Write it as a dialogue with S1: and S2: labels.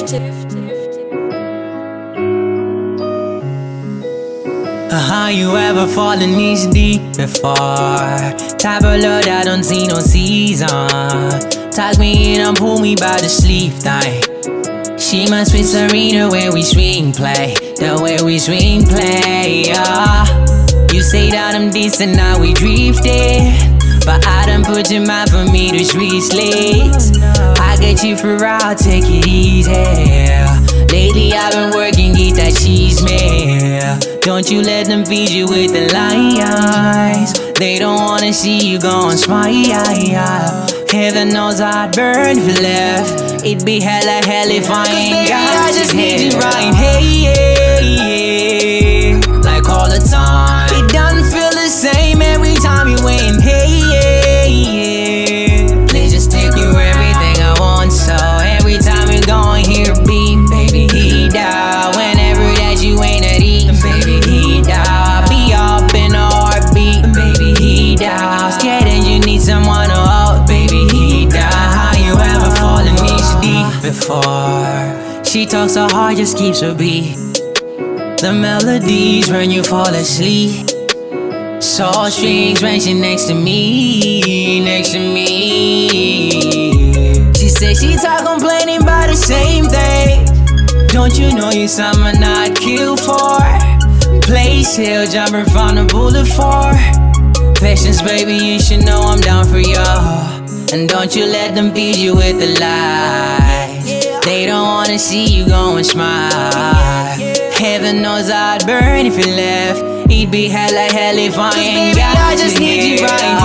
S1: How you ever fallen this deep before? Type of love that don't see no season. Tuck me in and pull me by the sleeve thing. She must be Serena when we swing play. The way we swing play, yeah. You say that I'm decent, now we drifted. But I done put your mind for me to street slicks. I get you for I'll take it easy. Lately I've been working, get that cheese man. Don't you let them feed you with the lies. They don't wanna see you go and smile. Heaven knows I'd burn if you left. It'd be hella hell if I ain't got you. I just need you right here, like all the time. It doesn't feel the same every time you ain't here. Please just take you everything I want. So every time you gon' hear a beat, baby, he die. Whenever that you ain't at ease, baby, he die. Be up in a heartbeat, baby, he die. Scared and you need someone to hold, baby, he die. How you ever fallen this deep before? She talks so hard, just keeps her beat. The melodies when you fall asleep. Soul strings when she next to me, next to me. She said she talk complaining about the same thing. Don't you know you someone I'd kill for? Place hill jumping from the boulevard. Patience, baby, you should know I'm down for you. And don't you let them feed you with the lies. They don't wanna see you go and smile. Heaven knows I'd burn if you left. It'd be hella hell if I ain't got you. I just need you right